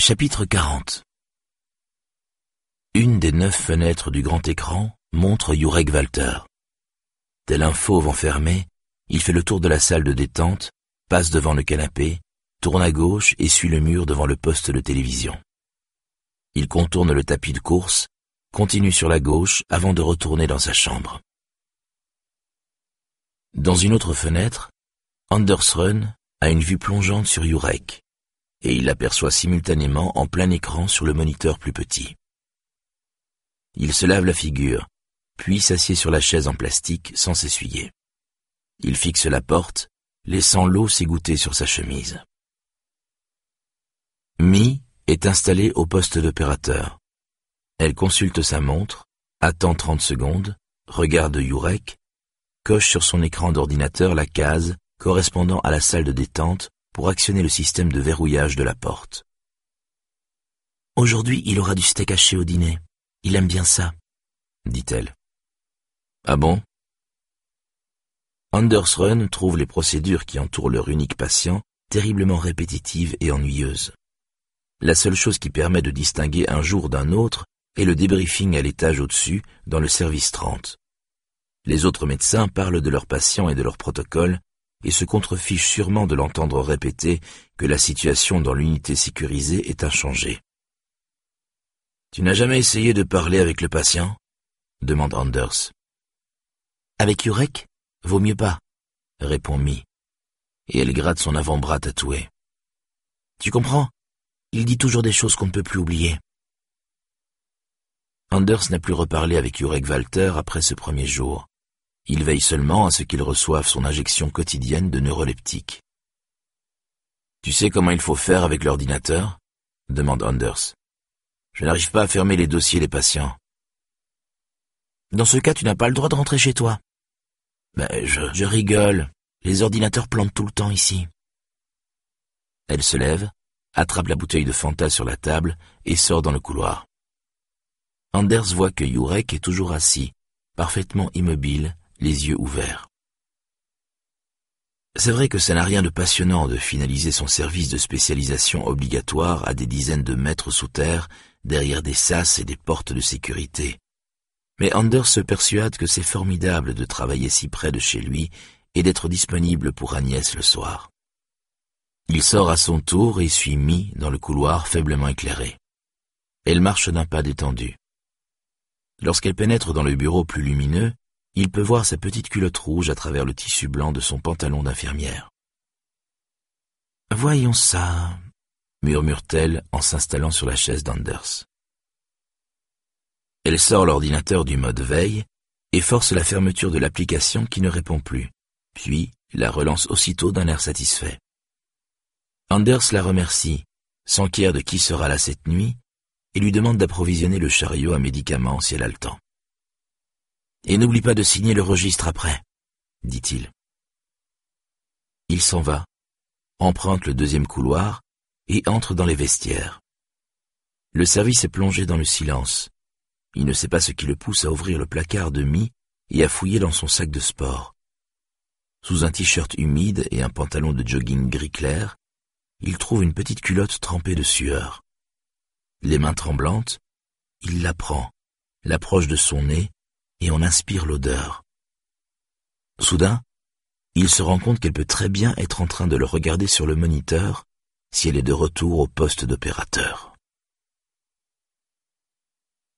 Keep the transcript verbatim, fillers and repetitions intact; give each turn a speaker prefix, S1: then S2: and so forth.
S1: Chapitre quarante. Une des neuf fenêtres du grand écran montre Jurek Walter. Tel un fauve enfermé, il fait le tour de la salle de détente, passe devant le canapé, tourne à gauche et suit le mur devant le poste de télévision. Il contourne le tapis de course, continue sur la gauche avant de retourner dans sa chambre. Dans une autre fenêtre, Andersrun a une vue plongeante sur Jurek, et il l'aperçoit simultanément en plein écran sur le moniteur plus petit. Il se lave la figure, puis s'assied sur la chaise en plastique sans s'essuyer. Il fixe la porte, laissant l'eau s'égoutter sur sa chemise. Mi est installée au poste d'opérateur. Elle consulte sa montre, attend trente secondes, regarde Jurek, coche sur son écran d'ordinateur la case correspondant à la salle de détente pour actionner le système de verrouillage de la porte. « Aujourd'hui, il aura du steak haché au dîner. Il aime bien ça, » dit-elle. « Ah bon ?» Andersrun trouve les procédures qui entourent leur unique patient terriblement répétitives et ennuyeuses. La seule chose qui permet de distinguer un jour d'un autre est le débriefing à l'étage au-dessus, dans le service trente. Les autres médecins parlent de leurs patients et de leurs protocoles, et se contrefichent sûrement de l'entendre répéter que la situation dans l'unité sécurisée est inchangée. « Tu n'as jamais essayé de parler avec le patient ?» demande Anders. « Avec Jurek, vaut mieux pas, » répond Mi, et elle gratte son avant-bras tatoué. « Tu comprends ? Il dit toujours des choses qu'on ne peut plus oublier. » Anders n'a plus reparlé avec Jurek Walter après ce premier jour. Il veille seulement à ce qu'il reçoive son injection quotidienne de neuroleptiques. « Tu sais comment il faut faire avec l'ordinateur ?» demande Anders. « Je n'arrive pas à fermer les dossiers des patients. »« Dans ce cas, tu n'as pas le droit de rentrer chez toi. »« Ben, je, je rigole. Les ordinateurs plantent tout le temps ici. » Elle se lève, attrape la bouteille de Fanta sur la table et sort dans le couloir. Anders voit que Jurek est toujours assis, parfaitement immobile, les yeux ouverts. C'est vrai que ça n'a rien de passionnant de finaliser son service de spécialisation obligatoire à des dizaines de mètres sous terre, derrière des sas et des portes de sécurité. Mais Anders se persuade que c'est formidable de travailler si près de chez lui et d'être disponible pour Agnès le soir. Il sort à son tour et suit Mi dans le couloir faiblement éclairé. Elle marche d'un pas détendu. Lorsqu'elle pénètre dans le bureau plus lumineux, il peut voir sa petite culotte rouge à travers le tissu blanc de son pantalon d'infirmière. « Voyons ça, » murmure-t-elle en s'installant sur la chaise d'Anders. Elle sort l'ordinateur du mode veille et force la fermeture de l'application qui ne répond plus, puis la relance aussitôt d'un air satisfait. Anders la remercie, s'enquiert de qui sera là cette nuit et lui demande d'approvisionner le chariot à médicaments si elle a le temps. « Et n'oublie pas de signer le registre après, » dit-il. Il s'en va, emprunte le deuxième couloir et entre dans les vestiaires. Le service est plongé dans le silence. Il ne sait pas ce qui le pousse à ouvrir le placard de Mi et à fouiller dans son sac de sport. Sous un t-shirt humide et un pantalon de jogging gris clair, il trouve une petite culotte trempée de sueur. Les mains tremblantes, il la prend, l'approche de son nez et en inspire l'odeur. Soudain, il se rend compte qu'elle peut très bien être en train de le regarder sur le moniteur si elle est de retour au poste d'opérateur.